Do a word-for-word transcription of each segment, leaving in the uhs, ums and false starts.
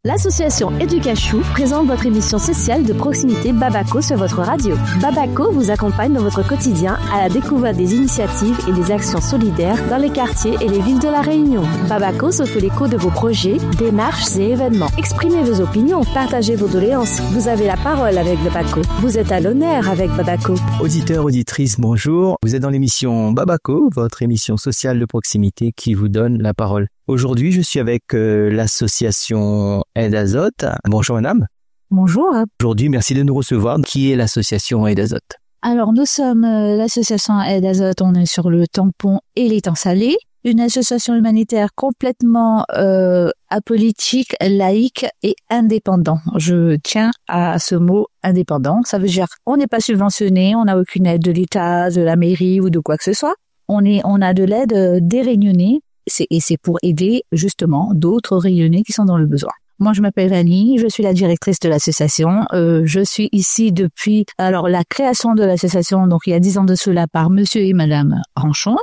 L'association Educachou présente votre émission sociale de proximité Babako sur votre radio. Babako vous accompagne dans votre quotidien à la découverte des initiatives et des actions solidaires dans les quartiers et les villes de La Réunion. Babako se fait l'écho de vos projets, démarches et événements. Exprimez vos opinions, partagez vos doléances. Vous avez la parole avec Babako. Vous êtes à l'honneur avec Babako. Auditeurs, auditrices, bonjour. Vous êtes dans l'émission Babako, votre émission sociale de proximité qui vous donne la parole. Aujourd'hui, je suis avec euh, l'association Aide Azote. Bonjour madame. Bonjour. Aujourd'hui, merci de nous recevoir. Qui est l'association Aide Azote? Alors, nous sommes euh, l'association Aide Azote. On est sur le tampon et l'étang salé. Une association humanitaire complètement euh, apolitique, laïque et indépendant. Je tiens à ce mot indépendant. Ça veut dire on n'est pas subventionné, on n'a aucune aide de l'État, de la mairie ou de quoi que ce soit. On est, on a de l'aide euh, des Réunionnais. C'est, et c'est pour aider justement d'autres Réunionnais qui sont dans le besoin. Moi, je m'appelle Annie, je suis la directrice de l'association. Euh, je suis ici depuis alors la création de l'association, donc il y a dix ans de cela, par Monsieur et Madame Ranchon.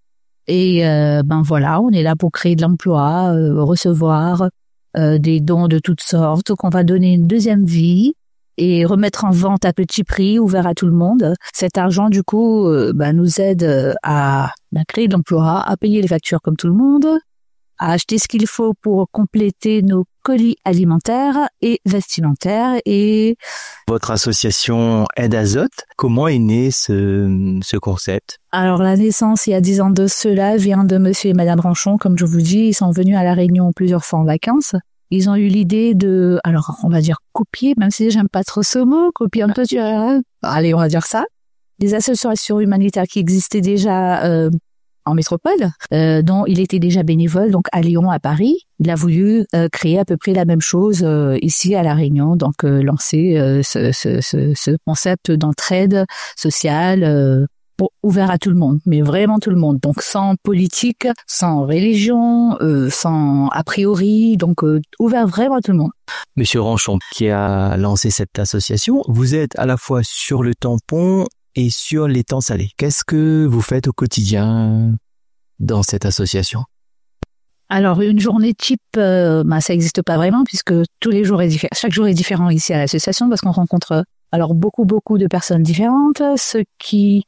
Et euh, ben voilà, on est là pour créer de l'emploi, euh, recevoir euh, des dons de toutes sortes, qu'on va donner une deuxième vie et remettre en vente à petit prix, ouvert à tout le monde. Cet argent, du coup, euh, bah, nous aide à, à créer de l'emploi, à payer les factures comme tout le monde, à acheter ce qu'il faut pour compléter nos colis alimentaires et vestimentaires. Et votre association Aide Azote, comment est né ce, ce concept? Alors, la naissance, il y a dix ans de cela, vient de Monsieur et Madame Ranchon. Comme je vous dis, ils sont venus à La Réunion plusieurs fois en vacances. Ils ont eu l'idée de, alors on va dire copier, même si j'aime pas trop ce mot, copier un peu du, euh, allez on va dire ça, des associations humanitaires qui existaient déjà euh, en métropole, euh, dont il était déjà bénévole, donc à Lyon, à Paris. Il a voulu euh, créer à peu près la même chose euh, ici à La Réunion, donc euh, lancer euh, ce, ce, ce, ce concept d'entraide sociale. Euh, Pour, ouvert à tout le monde, mais vraiment tout le monde. Donc sans politique, sans religion, euh, sans a priori, donc euh, ouvert vraiment à tout le monde. Monsieur Ranchon, qui a lancé cette association, vous êtes à la fois sur le tampon et sur l'étang salé. Qu'est-ce que vous faites au quotidien dans cette association? Alors une journée type, euh, bah, ça n'existe pas vraiment puisque tous les jours est diffé- chaque jour est différent ici à l'association parce qu'on rencontre alors beaucoup beaucoup de personnes différentes, ceux qui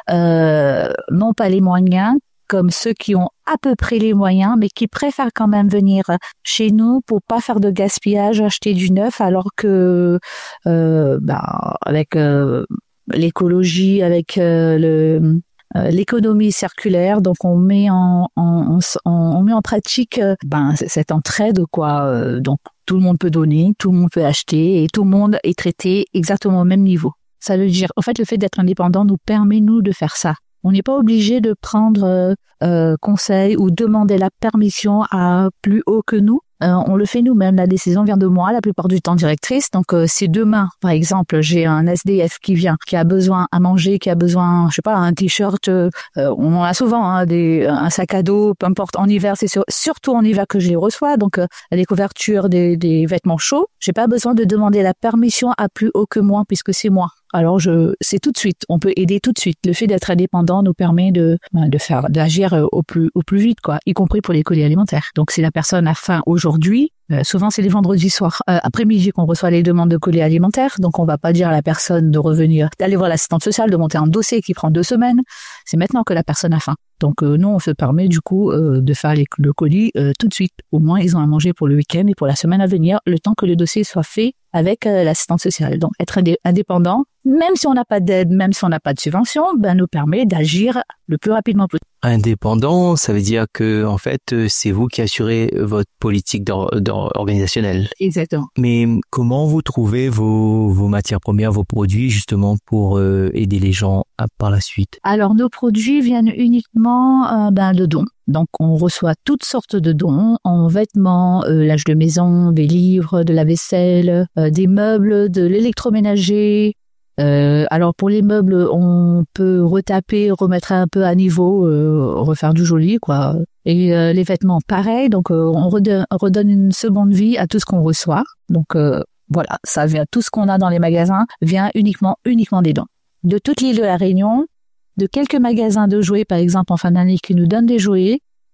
euh, n'ont pas les moyens, comme ceux qui ont à peu près les moyens, mais qui préfèrent quand même venir chez nous pour pas faire de gaspillage, acheter du neuf, alors que euh, bah, avec euh, l'écologie, avec euh, le euh, l'économie circulaire, donc on met en, en, en on met en pratique euh, ben cette entraide quoi. Euh, donc tout le monde peut donner, tout le monde peut acheter et tout le monde est traité exactement au même niveau. Ça veut dire, en fait, le fait d'être indépendant nous permet, nous, de faire ça. On n'est pas obligé de prendre euh, euh, conseil ou demander la permission à plus haut que nous. Euh, on le fait nous-mêmes. La décision vient de moi, la plupart du temps directrice. Donc, euh, si demain, par exemple, j'ai un S D F qui vient, qui a besoin à manger, qui a besoin, je sais pas, un t-shirt, euh, on en a souvent, hein, des, un sac à dos, peu importe. En hiver, c'est sur, surtout en hiver que je les reçois. Donc, euh, les couvertures, des, des vêtements chauds. J'ai pas besoin de demander la permission à plus haut que moi, puisque c'est moi. Alors, je, c'est tout de suite. On peut aider tout de suite. Le fait d'être indépendant nous permet de, de faire, d'agir au plus, au plus vite, quoi, y compris pour les colis alimentaires. Donc, si la personne a faim aujourd'hui, euh, souvent c'est les vendredis soirs, euh, après-midi qu'on reçoit les demandes de colis alimentaires. Donc, on va pas dire à la personne de revenir, d'aller voir l'assistante sociale, de monter un dossier qui prend deux semaines. C'est maintenant que la personne a faim. Donc, euh, nous, on se permet du coup euh, de faire les, le colis euh, tout de suite. Au moins, ils ont à manger pour le week-end et pour la semaine à venir, le temps que le dossier soit fait avec euh, l'assistante sociale. Donc, être indé- indépendant, même si on n'a pas d'aide, même si on n'a pas de subvention, ben, nous permet d'agir le plus rapidement possible. Indépendant, ça veut dire que, en fait, c'est vous qui assurez votre politique d'or- d'or- organisationnelle. Exactement. Mais comment vous trouvez vos, vos matières premières, vos produits, justement, pour euh, aider les gens à, par la suite? Alors, nos produits viennent uniquement euh, ben, de dons. Donc, on reçoit toutes sortes de dons en vêtements, euh, linge de maison, des livres, de la vaisselle, euh, des meubles, de l'électroménager. Euh, alors, pour les meubles, on peut retaper, remettre un peu à niveau, euh, refaire du joli, quoi. Et euh, les vêtements, pareil. Donc, euh, on redonne, redonne une seconde vie à tout ce qu'on reçoit. Donc, euh, voilà, ça vient, tout ce qu'on a dans les magasins vient uniquement, uniquement des dons. De toute l'île de la Réunion, de quelques magasins de jouets, par exemple, en fin d'année, qui nous donnent des jouets,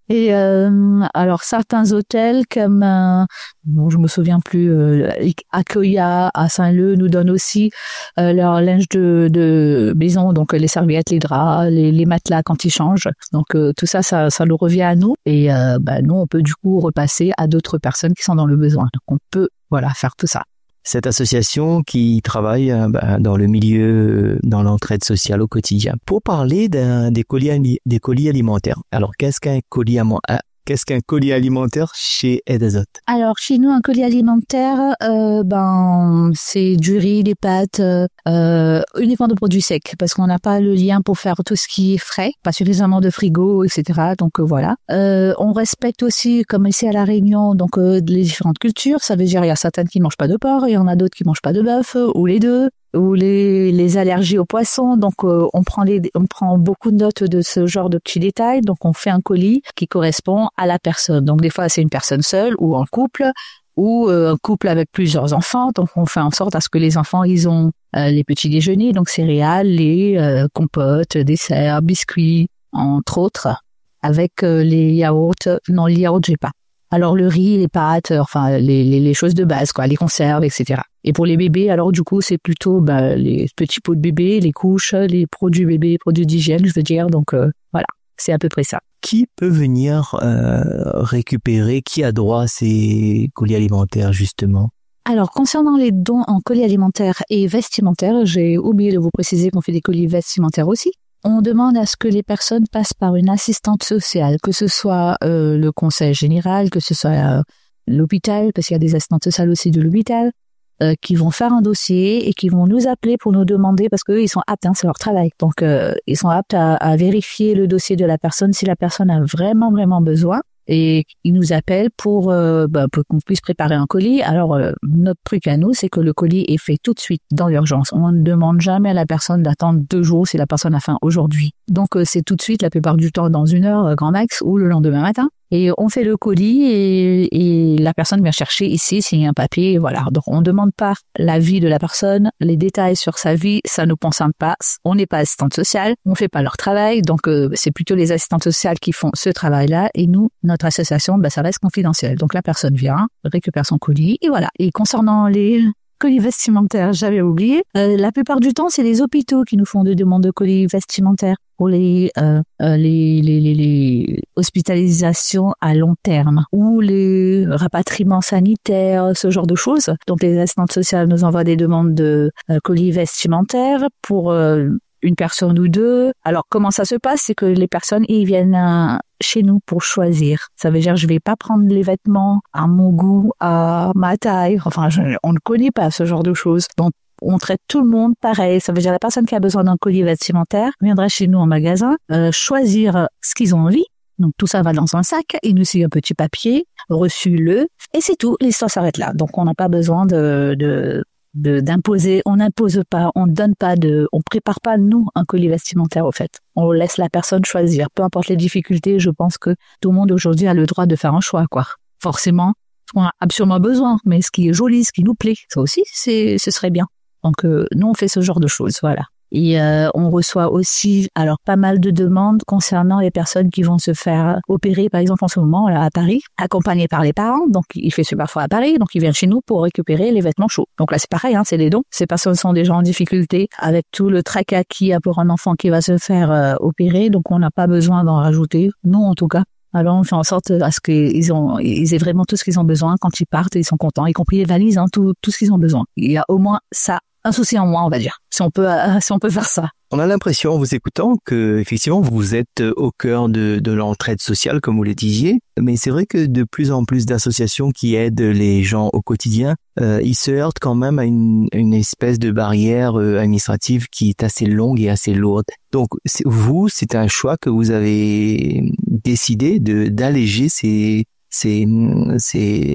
Et euh, alors certains hôtels comme euh, bon, je me souviens plus euh, Akoya à Saint-Leu nous donnent aussi euh, leur linge de, de maison, donc les serviettes, les draps, les, les matelas quand ils changent. Donc euh, tout ça, ça, ça nous revient à nous et euh, bah, nous on peut du coup repasser à d'autres personnes qui sont dans le besoin. Donc on peut voilà faire tout ça. Cette association qui travaille euh, bah, dans le milieu, dans l'entraide sociale au quotidien. Pour parler d'un, des colis, des colis alimentaires. Alors, qu'est-ce qu'un colis, qu'est-ce qu'un colis alimentaire chez Aide Azote? Alors, chez nous, un colis alimentaire, euh, ben, c'est du riz, des pâtes, euh, uniquement de produits secs, parce qu'on n'a pas le lien pour faire tout ce qui est frais, pas suffisamment de frigo, et cetera. Donc euh, voilà. Euh, on respecte aussi, comme ici à La Réunion, donc euh, les différentes cultures. Ça veut dire il y a certaines qui mangent pas de porc, il y en a d'autres qui mangent pas de bœuf, ou les deux. Ou les, les allergies aux poissons. Donc, euh, on prend les, on prend beaucoup de notes de ce genre de petits détails. Donc, on fait un colis qui correspond à la personne. Donc, des fois, c'est une personne seule ou en couple ou euh, un couple avec plusieurs enfants. Donc, on fait en sorte à ce que les enfants, ils ont euh, les petits déjeuners, donc céréales, lait, euh, compotes, desserts, biscuits, entre autres, avec euh, les yaourts. Non, les yaourts, j'ai pas. Alors le riz, les pâtes, enfin les, les, les choses de base, quoi, les conserves, et cetera. Et pour les bébés, alors du coup, c'est plutôt bah, les petits pots de bébé, les couches, les produits bébés, produits d'hygiène, je veux dire. Donc euh, voilà, c'est à peu près ça. Qui peut venir euh, récupérer, qui a droit à ces colis alimentaires justement? Alors, concernant les dons en colis alimentaires et vestimentaires, j'ai oublié de vous préciser qu'on fait des colis vestimentaires aussi. On demande à ce que les personnes passent par une assistante sociale, que ce soit euh, le conseil général, que ce soit euh, l'hôpital, parce qu'il y a des assistantes sociales aussi de l'hôpital, euh, qui vont faire un dossier et qui vont nous appeler pour nous demander, parce qu'eux, ils sont aptes, hein, c'est leur travail. Donc, euh, ils sont aptes à, à vérifier le dossier de la personne si la personne a vraiment, vraiment besoin. Et ils nous appellent pour, euh, bah, pour qu'on puisse préparer un colis. Alors, euh, notre truc à nous, c'est que le colis est fait tout de suite dans l'urgence. On ne demande jamais à la personne d'attendre deux jours si la personne a faim aujourd'hui. Donc, euh, c'est tout de suite, la plupart du temps, dans une heure, euh, grand max, ou le lendemain matin. Et on fait le colis et, et la personne vient chercher ici s'il y a un papier, voilà. Donc, on ne demande pas l'avis de la personne, les détails sur sa vie, ça ne nous concerne pas. On n'est pas assistante sociale, on fait pas leur travail, donc euh, c'est plutôt les assistantes sociales qui font ce travail-là. Et nous, notre association, bah, ça reste confidentiel. Donc, la personne vient, récupère son colis et voilà. Et concernant les colis vestimentaires, j'avais oublié. Euh, la plupart du temps, c'est les hôpitaux qui nous font des demandes de colis vestimentaires pour les, euh, euh, les, les, les, les hospitalisations à long terme ou les rapatriements sanitaires, ce genre de choses. Donc, les assistantes sociales nous envoient des demandes de euh, colis vestimentaires pour euh, une personne ou deux. Alors, comment ça se passe? C'est que les personnes, ils viennent euh, chez nous pour choisir. Ça veut dire, je vais pas prendre les vêtements à mon goût, à ma taille. Enfin, je, on ne connaît pas ce genre de choses. Donc, on traite tout le monde pareil. Ça veut dire, la personne qui a besoin d'un colis vestimentaire viendra chez nous en magasin, euh, choisir ce qu'ils ont envie. Donc, tout ça va dans un sac. Il nous suit un petit papier, reçu-le, et c'est tout. L'histoire s'arrête là. Donc, on n'a pas besoin de, de, de, d'imposer. On n'impose pas, on donne pas de, on prépare pas, nous, un colis vestimentaire, au fait. On laisse la personne choisir. Peu importe les difficultés, je pense que tout le monde aujourd'hui a le droit de faire un choix, quoi. Forcément, on a absolument besoin, mais ce qui est joli, ce qui nous plaît, ça aussi, c'est, ce serait bien. Donc, euh, nous, on fait ce genre de choses, voilà. Et euh, on reçoit aussi, alors, pas mal de demandes concernant les personnes qui vont se faire opérer, par exemple, en ce moment, là, à Paris, accompagnées par les parents. Donc, il fait super froid à Paris, donc ils viennent chez nous pour récupérer les vêtements chauds. Donc là, c'est pareil, hein, c'est des dons. Ces personnes sont déjà en difficulté avec tout le tracas qu'il y a pour un enfant qui va se faire euh, opérer. Donc, on n'a pas besoin d'en rajouter, nous, en tout cas. Alors, on fait en sorte à ce qu'ils ont, ils aient vraiment tout ce qu'ils ont besoin quand ils partent et ils sont contents, y compris les valises, hein, tout, tout ce qu'ils ont besoin. Il y a au moins ça, un souci en moins, on va dire, si on peut, euh, si on peut faire ça. On a l'impression, en vous écoutant, que effectivement vous êtes au cœur de, de l'entraide sociale, comme vous le disiez. Mais c'est vrai que de plus en plus d'associations qui aident les gens au quotidien, euh, ils se heurtent quand même à une, une espèce de barrière euh, administrative qui est assez longue et assez lourde. Donc c'est, vous, c'est un choix que vous avez décidé de d'alléger ces ces ces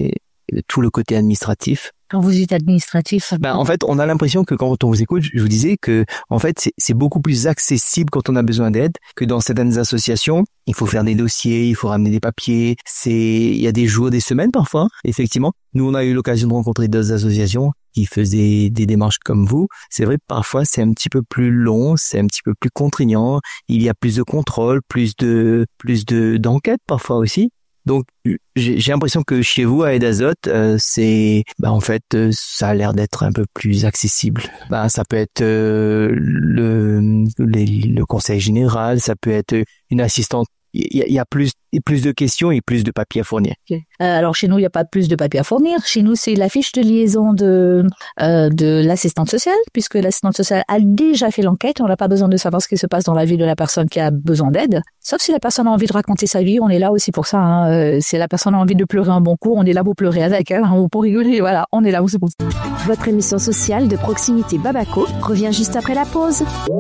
tout le côté administratif. Quand vous dites administratif, ben, en fait, on a l'impression que quand on vous écoute, je vous disais que, en fait, c'est, c'est beaucoup plus accessible quand on a besoin d'aide que dans certaines associations. Il faut faire des dossiers, il faut ramener des papiers. C'est, il y a des jours, des semaines parfois. Effectivement, nous, on a eu l'occasion de rencontrer d'autres associations qui faisaient des démarches comme vous. C'est vrai, parfois, c'est un petit peu plus long, c'est un petit peu plus contraignant. Il y a plus de contrôle, plus de, plus de, d'enquête parfois aussi. Donc, j'ai, j'ai l'impression que chez vous, à Aidazote, euh, c'est, bah, en fait, euh, ça a l'air d'être un peu plus accessible. Bah, ça peut être euh, le, les, le conseil général, ça peut être une assistante. Il y a, il y a plus, plus de questions et plus de papiers à fournir. Okay. Euh, alors chez nous, il n'y a pas plus de papiers à fournir. Chez nous, c'est la fiche de liaison de euh, de l'assistante sociale, puisque l'assistante sociale a déjà fait l'enquête. On n'a pas besoin de savoir ce qui se passe dans la vie de la personne qui a besoin d'aide. Sauf si la personne a envie de raconter sa vie, on est là aussi pour ça. Hein. Euh, si la personne a envie de pleurer un bon coup, on est là pour pleurer avec elle, hein, ou pour rigoler. Voilà, on est là aussi pour ça. Votre émission sociale de proximité Babako revient juste après la pause.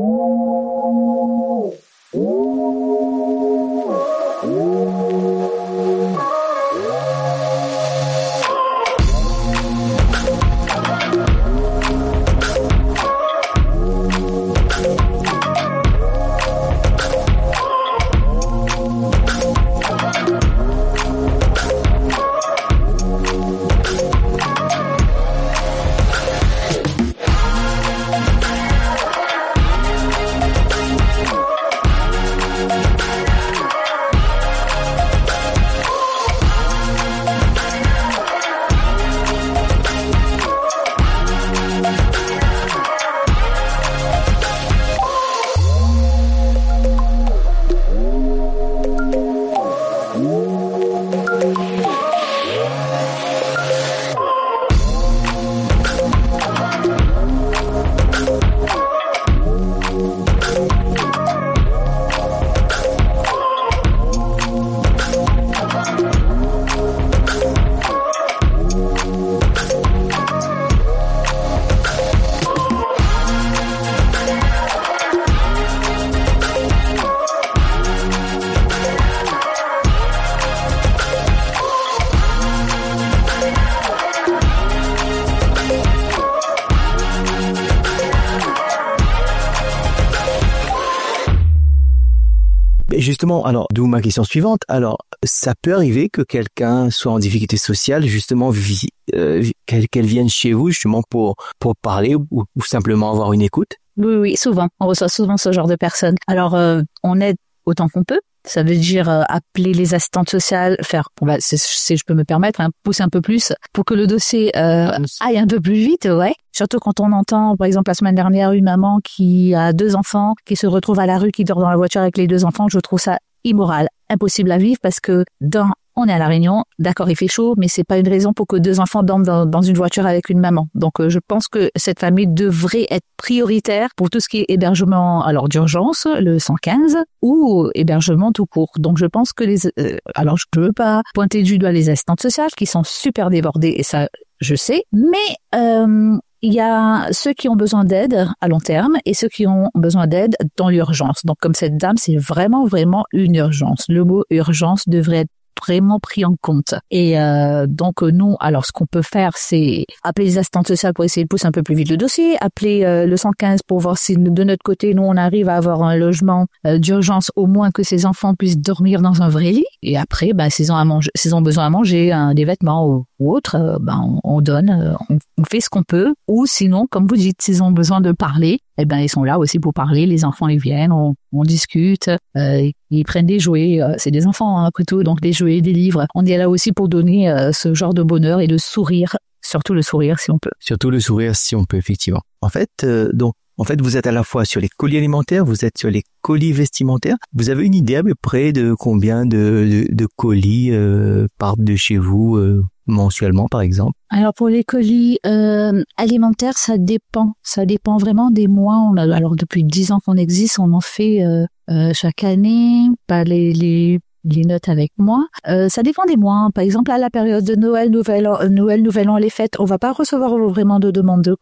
Justement, alors, d'où ma question suivante. Alors, ça peut arriver que quelqu'un soit en difficulté sociale, justement, vi, euh, qu'elle, qu'elle vienne chez vous, justement, pour, pour parler ou, ou simplement avoir une écoute? Oui, oui, souvent. On reçoit souvent ce genre de personnes. Alors, euh, on aide autant qu'on peut. Ça veut dire euh, appeler les assistantes sociales, faire, bon, bah, c'est, si je peux me permettre, hein, pousser un peu plus pour que le dossier euh, aille un peu plus vite, ouais. Surtout quand on entend, par exemple, la semaine dernière, une maman qui a deux enfants, qui se retrouve à la rue, qui dort dans la voiture avec les deux enfants. Je trouve ça immoral, impossible à vivre parce que dans on est à La Réunion, d'accord, il fait chaud, mais c'est pas une raison pour que deux enfants dorment dans, dans une voiture avec une maman. Donc, euh, je pense que cette famille devrait être prioritaire pour tout ce qui est hébergement, alors d'urgence, le cent quinze, ou hébergement tout court. Donc, je pense que les, euh, alors je veux pas pointer du doigt les assistantes sociales qui sont super débordées, et ça, je sais, mais euh, il y a ceux qui ont besoin d'aide à long terme et ceux qui ont besoin d'aide dans l'urgence. Donc, comme cette dame, c'est vraiment, vraiment une urgence. Le mot urgence devrait être vraiment pris en compte. Et euh, donc nous, alors ce qu'on peut faire, c'est appeler les assistantes sociales pour essayer de pousser un peu plus vite le dossier, appeler euh, le cent quinze pour voir si de notre côté, nous, on arrive à avoir un logement euh, d'urgence, au moins que ces enfants puissent dormir dans un vrai lit. Et après, ben, s'ils ont à manger, s'ils ont besoin à manger, hein, des vêtements ou, ou autre, euh, ben, on, on donne, euh, on, on fait ce qu'on peut. Ou sinon, comme vous dites, s'ils ont besoin de parler, eh ben ils sont là aussi pour parler. Les enfants, ils viennent, on, on discute, euh, ils prennent des jouets. Euh, c'est des enfants, hein, après tout, donc des jouets, des livres. On est là aussi pour donner euh, ce genre de bonheur et de sourire, surtout le sourire si on peut. Surtout le sourire si on peut, effectivement. En fait, euh, donc, en fait, vous êtes à la fois sur les colis alimentaires, vous êtes sur les colis vestimentaires. Vous avez une idée à peu près de combien de, de, de colis euh, partent de chez vous euh, mensuellement, par exemple? Alors pour les colis euh, alimentaires, ça dépend. Ça dépend vraiment des mois. On a, alors depuis dix ans qu'on existe, on en fait euh, euh, chaque année. Pas les, les les notes avec moi. Euh, ça dépend des mois. Par exemple, à la période de Noël, Nouvel An, Noël, Nouvel An, les fêtes, on va pas recevoir vraiment de demandes de colis.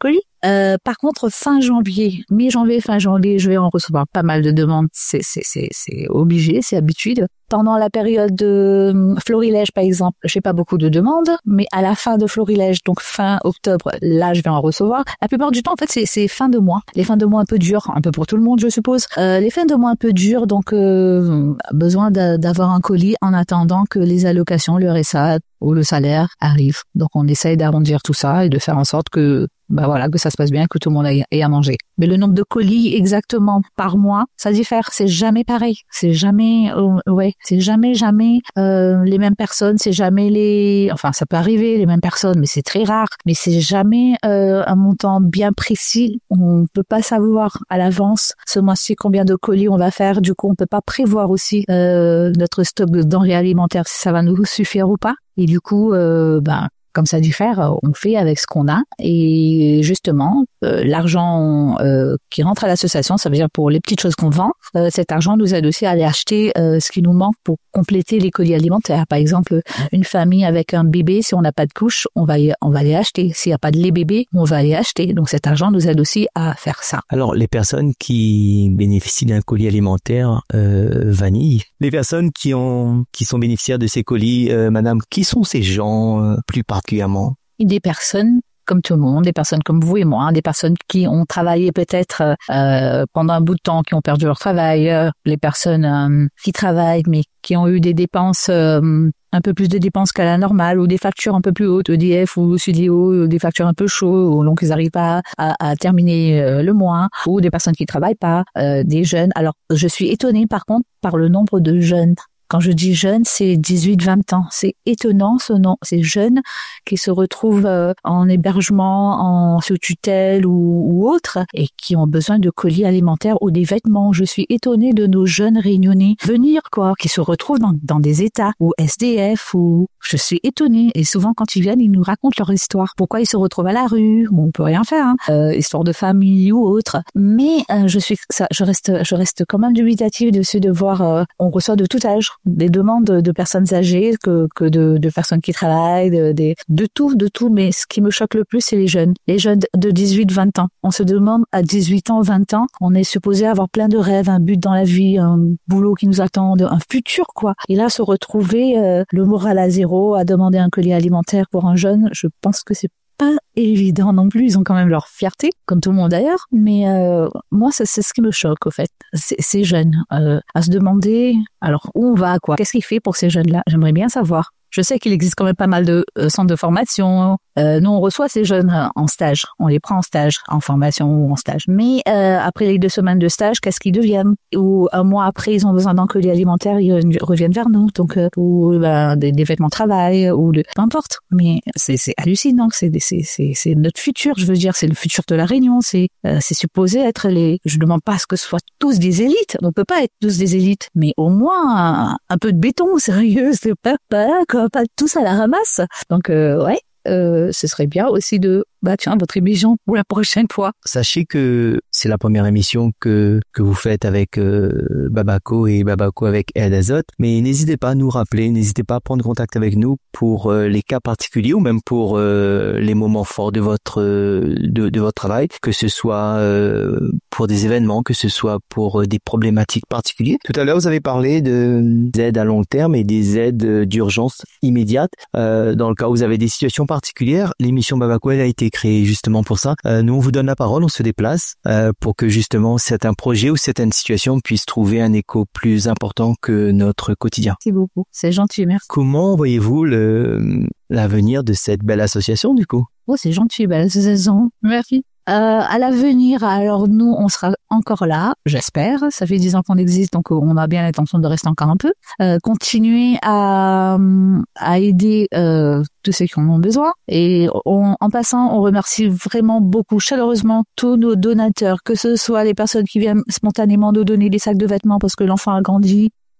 Euh, par contre, fin janvier, mi-janvier, fin janvier, je vais en recevoir pas mal de demandes. C'est, c'est, c'est, c'est obligé, c'est habitude. Pendant la période de Florilège, par exemple, j'ai pas beaucoup de demandes, mais à la fin de Florilège, donc fin octobre, là, je vais en recevoir. La plupart du temps, en fait, c'est, c'est fin de mois. Les fins de mois un peu dures, un peu pour tout le monde, je suppose. Euh, les fins de mois un peu dures, donc euh, besoin de, d'avoir un colis en attendant que les allocations, le R S A ou le salaire arrivent. Donc, on essaye d'arrondir tout ça et de faire en sorte que bah voilà, que ça se passe bien, que tout le monde ait, ait à manger. Mais le nombre de colis exactement par mois, ça diffère. C'est jamais pareil. C'est jamais, euh, ouais, c'est jamais, jamais euh, les mêmes personnes. C'est jamais les, enfin, ça peut arriver les mêmes personnes, mais c'est très rare. Mais c'est jamais euh, un montant bien précis. On peut pas savoir à l'avance ce mois-ci combien de colis on va faire. Du coup, on peut pas prévoir aussi euh, notre stock de denrées alimentaires si ça va nous suffire ou pas. Et du coup, euh, ben comme ça diffère, on fait avec ce qu'on a. Et justement, euh, l'argent euh, qui rentre à l'association, ça veut dire pour les petites choses qu'on vend, euh, cet argent nous aide aussi à aller acheter euh, ce qui nous manque pour compléter les colis alimentaires. Par exemple, une famille avec un bébé, si on n'a pas de couche, on va y, on va aller acheter. S'il n'y a pas de lait bébé, on va aller acheter. Donc cet argent nous aide aussi à faire ça. Alors, les personnes qui bénéficient d'un colis alimentaire euh, vanille, les personnes qui ont qui sont bénéficiaires de ces colis, euh, madame, qui sont ces gens euh, plus particulièrement? Des personnes comme tout le monde, des personnes comme vous et moi, des personnes qui ont travaillé peut-être euh, pendant un bout de temps, qui ont perdu leur travail, euh, les personnes euh, qui travaillent mais qui ont eu des dépenses, euh, un peu plus de dépenses qu'à la normale, ou des factures un peu plus hautes, E D F ou Sudio, des factures un peu chaudes, ou donc ils n'arrivent pas à, à terminer euh, le mois, ou des personnes qui travaillent pas, euh, des jeunes. Alors, je suis étonnée par contre par le nombre de jeunes. Quand je dis jeunes, c'est dix-huit vingt ans. C'est étonnant ce nom, ces jeunes qui se retrouvent euh, en hébergement, en sous tutelle ou, ou autre, et qui ont besoin de colis alimentaires ou des vêtements. Je suis étonnée de nos jeunes réunionnais venir, quoi, qui se retrouvent dans, dans des états ou S D F ou... Je suis étonnée. Et souvent, quand ils viennent, ils nous racontent leur histoire. Pourquoi ils se retrouvent à la rue? Bon, on peut rien faire, hein. Euh, histoire de famille ou autre. Mais euh, je suis, ça, je reste, je reste quand même dubitative dessus de voir. Euh, on reçoit de tout âge des demandes de, de personnes âgées que, que de, de personnes qui travaillent, de, de, de tout, de tout. Mais ce qui me choque le plus, c'est les jeunes. Les jeunes de dix-huit vingt ans. On se demande à dix-huit ans, vingt ans, on est supposé avoir plein de rêves, un but dans la vie, un boulot qui nous attend, un futur, quoi. Et là, se retrouver euh, le moral à zéro, à demander un colis alimentaire pour un jeune, je pense que c'est pas évident non plus. Ils ont quand même leur fierté, comme tout le monde d'ailleurs. Mais euh, moi, c'est, c'est ce qui me choque, au fait. C'est, ces jeunes, euh, à se demander, alors où on va, quoi? Qu'est-ce qu'il fait pour ces jeunes-là? J'aimerais bien savoir. Je sais qu'il existe quand même pas mal de euh, centres de formation. Euh, nous, on reçoit ces jeunes euh, en stage. On les prend en stage, en formation ou en stage. Mais euh, après les deux semaines de stage, qu'est-ce qu'ils deviennent? Ou un mois après, ils ont besoin d'un colis alimentaire, ils reviennent vers nous. Donc, euh, ou ben, des, des vêtements de travail, ou de... peu importe. Mais c'est, c'est hallucinant. C'est, c'est, c'est, c'est notre futur, je veux dire. C'est le futur de la Réunion. C'est, euh, c'est supposé être les... Je ne demande pas à ce que ce soit tous des élites. On ne peut pas être tous des élites. Mais au moins, un, un peu de béton, sérieux. C'est pas, pas comme pas tous à la ramasse. Donc, euh, ouais, euh, ce serait bien aussi de, bah tiens, votre émission pour la prochaine fois. Sachez que c'est la première émission que que vous faites avec euh, Babako et Babako avec Aide Azote. Mais n'hésitez pas à nous rappeler, n'hésitez pas à prendre contact avec nous pour euh, les cas particuliers ou même pour euh, les moments forts de votre euh, de, de votre travail, que ce soit euh, pour des événements, que ce soit pour euh, des problématiques particulières. Tout à l'heure, vous avez parlé de des aides à long terme et des aides d'urgence immédiate. Euh, dans le cas où vous avez des situations particulières, l'émission Babako elle a été créée justement pour ça. Euh, nous, on vous donne la parole, on se déplace euh, pour que justement certains projets ou certaines situations puissent trouver un écho plus important que notre quotidien. Merci beaucoup, c'est gentil, merci. Comment voyez-vous le l'avenir de cette belle association du coup? Oh, c'est gentil, belle association, merci. Euh, à l'avenir, alors nous, on sera encore là, j'espère. Ça fait dix ans qu'on existe, donc on a bien l'intention de rester encore un peu. Euh, continuer à, à aider euh, tous ceux qui en ont besoin. Et on, en passant, on remercie vraiment beaucoup, chaleureusement, tous nos donateurs, que ce soit les personnes qui viennent spontanément nous donner des sacs de vêtements parce que l'enfant a grandi,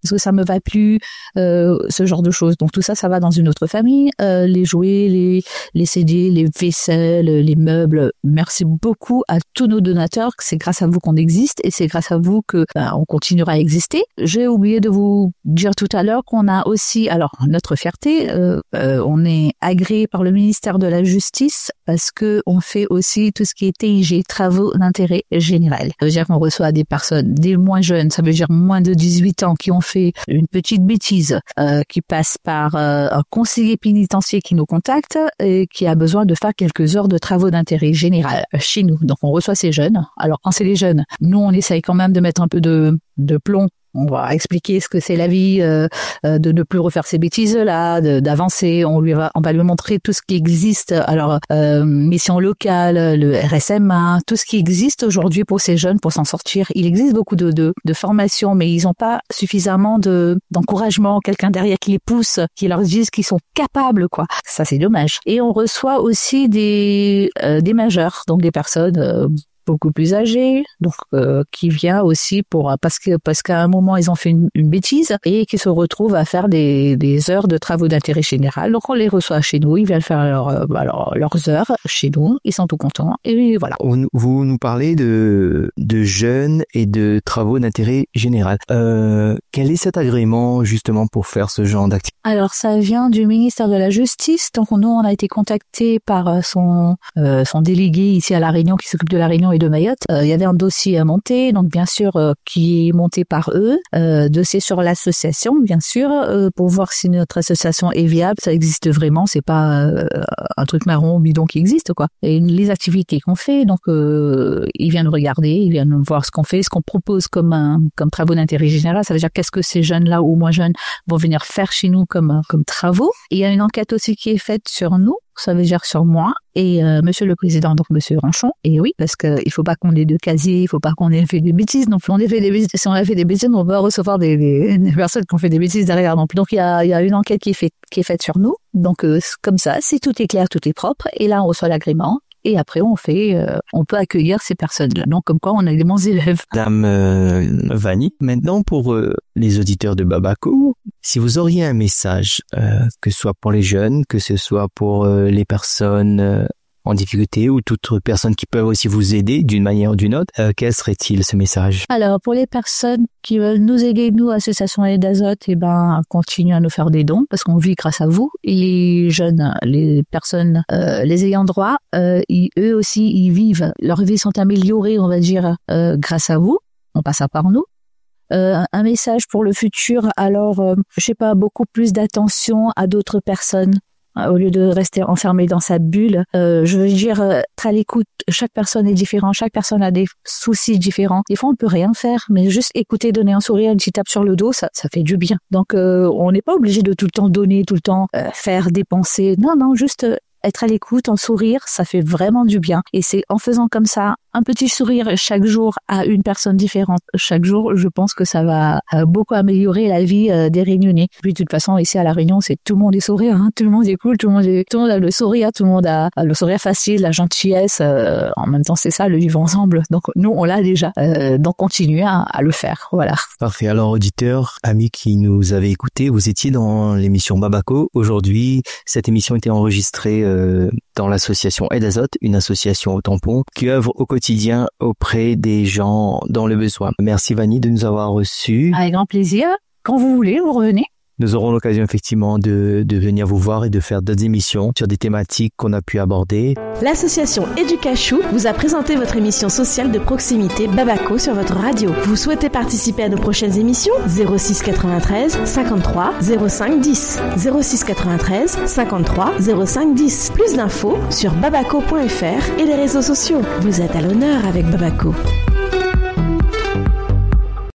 est-ce que ça me va plus, euh, ce genre de choses. Donc tout ça, ça va dans une autre famille. Euh, les jouets, les, les C D, les vaisselles, les meubles. Merci beaucoup à tous nos donateurs. C'est grâce à vous qu'on existe et c'est grâce à vous que ben, on continuera à exister. J'ai oublié de vous dire tout à l'heure qu'on a aussi, alors notre fierté, euh, euh, on est agréé par le ministère de la Justice parce que on fait aussi tout ce qui est T I G, travaux d'intérêt général. Ça veut dire qu'on reçoit des personnes, des moins jeunes, ça veut dire moins de dix-huit ans, qui ont fait une petite bêtise, euh, qui passent par euh, un conseiller pénitentiaire qui nous contacte et qui a besoin de faire quelques heures de travaux d'intérêt général chez nous. Donc on reçoit ces jeunes. Alors quand c'est les jeunes, nous on essaye quand même de mettre un peu de, de plomb. On va expliquer ce que c'est la vie, euh, de ne plus refaire ces bêtises-là, de, d'avancer. On lui va, on va lui montrer tout ce qui existe. Alors, euh, mission locale, le R S M A, tout ce qui existe aujourd'hui pour ces jeunes pour s'en sortir. Il existe beaucoup de, de, de formations, mais ils n'ont pas suffisamment de, d'encouragement, quelqu'un derrière qui les pousse, qui leur dise qu'ils sont capables, quoi. Ça, c'est dommage. Et on reçoit aussi des, euh, des majeurs, donc des personnes, euh, beaucoup plus âgés, donc euh, qui vient aussi pour parce que parce qu'à un moment ils ont fait une, une bêtise et qui se retrouvent à faire des, des heures de travaux d'intérêt général. Donc on les reçoit chez nous, ils viennent faire leur, alors, leurs heures chez nous, ils sont tout contents et voilà. Vous nous parlez de de jeunes et de travaux d'intérêt général. Euh, quel est cet agrément justement pour faire ce genre d'activité? Alors ça vient du ministère de la Justice. Donc nous on a été contactés par son euh, son délégué ici à La Réunion qui s'occupe de La Réunion et de Mayotte. Euh, il y avait un dossier à monter, donc bien sûr euh, qui est monté par eux, euh, dossier sur l'association, bien sûr, euh, pour voir si notre association est viable, ça existe vraiment, c'est pas euh, un truc marron bidon qui existe, quoi. Et les activités qu'on fait, donc euh, ils viennent regarder, ils viennent voir ce qu'on fait, ce qu'on propose comme un, comme travaux d'intérêt général. Ça veut dire qu'est-ce que ces jeunes-là ou moins jeunes vont venir faire chez nous comme comme travaux. Et il y a une enquête aussi qui est faite sur nous. Ça veut dire sur moi et euh, Monsieur le Président, donc Monsieur Ranchon. Et oui, parce que il faut pas qu'on ait de casier, il faut pas qu'on ait fait des bêtises. Donc, on ait fait des bêtises. Si on a fait des bêtises, on va recevoir des, des, des personnes qui ont fait des bêtises derrière. Donc, donc il y a, il y a une enquête qui est faite, qui est faite sur nous. Donc, euh, comme ça, si tout est clair, tout est propre. Et là, on reçoit l'agrément. Et après, on fait, euh, on peut accueillir ces personnes-là. Donc, comme quoi, on a des bons élèves. Madame euh, Vanny, maintenant pour euh, les auditeurs de Babako, si vous auriez un message, euh, que ce soit pour les jeunes, que ce soit pour euh, les personnes euh, en difficulté ou toutes personnes qui peuvent aussi vous aider d'une manière ou d'une autre, euh, quel serait-il ce message? Alors, pour les personnes qui veulent nous aider, nous, Association Aide Azote, eh ben, continuez à nous faire des dons parce qu'on vit grâce à vous. Et les jeunes, les personnes, euh, les ayants droit, euh, ils, eux aussi, ils vivent, leurs vies sont améliorées, on va dire, euh, grâce à vous. On passe à par nous. Euh, un message pour le futur, alors, euh, je sais pas, beaucoup plus d'attention à d'autres personnes. Au lieu de rester enfermé dans sa bulle, euh, je veux dire, être à l'écoute. Chaque personne est différente, chaque personne a des soucis différents. Des fois, on peut rien faire, mais juste écouter, donner un sourire, une petite tape sur le dos, ça, ça fait du bien. Donc, euh, on n'est pas obligé de tout le temps donner, tout le temps euh, faire, dépenser. Non, non, juste euh, être à l'écoute, en sourire, ça fait vraiment du bien. Et c'est en faisant comme ça, un petit sourire chaque jour à une personne différente chaque jour, je pense que ça va beaucoup améliorer la vie des Réunionnais. Puis de toute façon, ici à La Réunion, c'est tout le monde est sourire, hein, tout le monde est cool, tout le monde est, tout le monde a le sourire, tout le monde a le sourire facile, la gentillesse. Euh, en même temps, c'est ça, le vivre ensemble. Donc nous, on l'a déjà. Euh, donc continuez à, à le faire, voilà. Parfait. Alors auditeurs, amis qui nous avaient écoutés, vous étiez dans l'émission Babako. Aujourd'hui, cette émission était enregistrée euh, dans l'association Aide Azote, une association au tampon qui œuvre au quotidien auprès des gens dans le besoin. Merci Vanny de nous avoir reçus. Avec grand plaisir. Quand vous voulez, vous revenez. Nous aurons l'occasion effectivement de, de venir vous voir et de faire d'autres émissions sur des thématiques qu'on a pu aborder. L'association Educachou vous a présenté votre émission sociale de proximité Babako sur votre radio. Vous souhaitez participer à nos prochaines émissions? zéro six quatre-vingt-treize cinquante-trois zéro cinq dix zéro six quatre-vingt-treize cinquante-trois zéro cinq dix. Plus d'infos sur babako point f r et les réseaux sociaux. Vous êtes à l'honneur avec Babako.